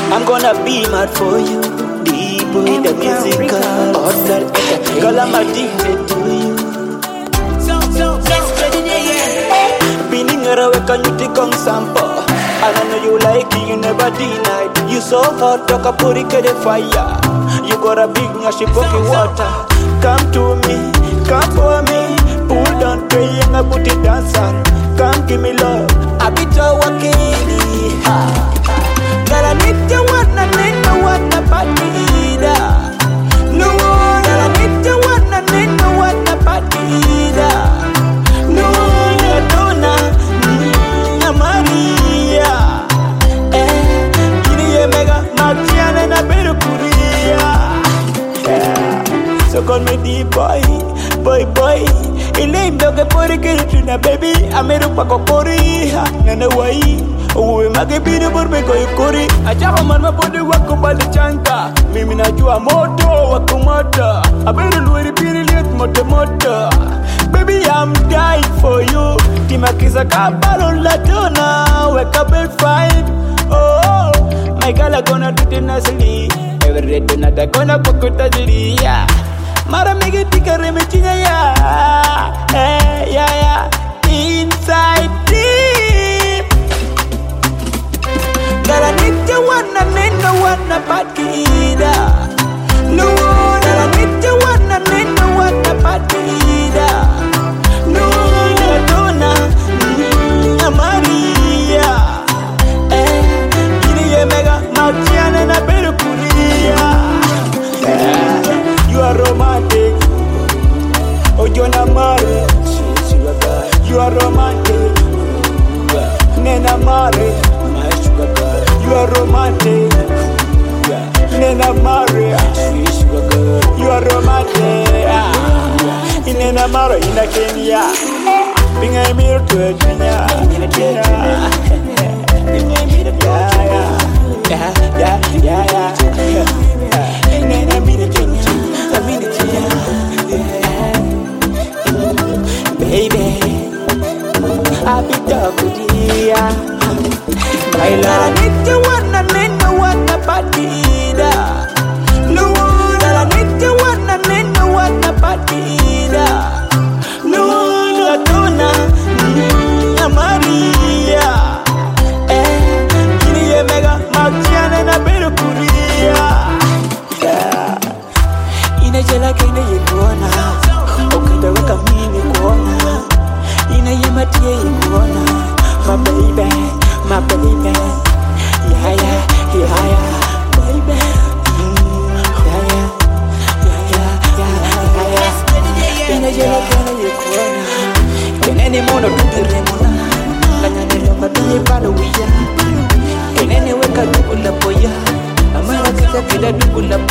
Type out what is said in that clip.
I'm gonna be mad for you. D-boy, the musical. Girl, I'm addicted to you. Bininga we can you take on sample. And I know you like it, you never denied. You so hot, talk a put it the fire. You got a big nyashi pocket water. Come to me, come for me. Pull down, pray and I put it dancer. Come give me love, I be to wakili. Girl, I need you one, I need no one to party. No one, girl, I need you one, I need no one to party. No one, I don't know, Maria. Give me a mega, Martian and a better Korea. So call me D-boy, boy. In name dog a pori kirtuna baby, ameru pako kori nana wai. Uwe mage bini burbe ko yukuri. Achapa manma podi wako bali chanka. Mimi najua moto wako moto. Aberu lueri piri liet moto. Baby I'm dying for you. Timakisa kabalo latona. Wake up and fight. Oh, my girl I gonna do it nicely. Every day tonight I gonna pokuta jili. Mara mege tikare mechinya yeah. Inside deep. Girl I need you one, I need no one apart either. No one, girl I need you one, I need no one apart either. No one, I don't know, Maria. Give me a mega, Martian and a better Korea. You are romantic, oh you're not married. You are romantic, Nena Mare. You are romantic, Nena Mare. You are romantic, Nena Mare in a Kenya. Being a mirror to a Kenya. Baby, I be talking to you. My love, I need you one, I need no one apart either. No one, I need you one, I need no one apart either. No one, I don't know, Maria. Give me a mega, Martian and a better Korea. Ina jela kene yekuona, okita weka mimi kuona. Ina yematie yekuona, my baby, yeah, baby, yeah. Ina jela kene yekuona, kenene mono tutere mona, kanyane lomba tuye pano wiya, kenene weka dukula poya, amara kisa kida dukula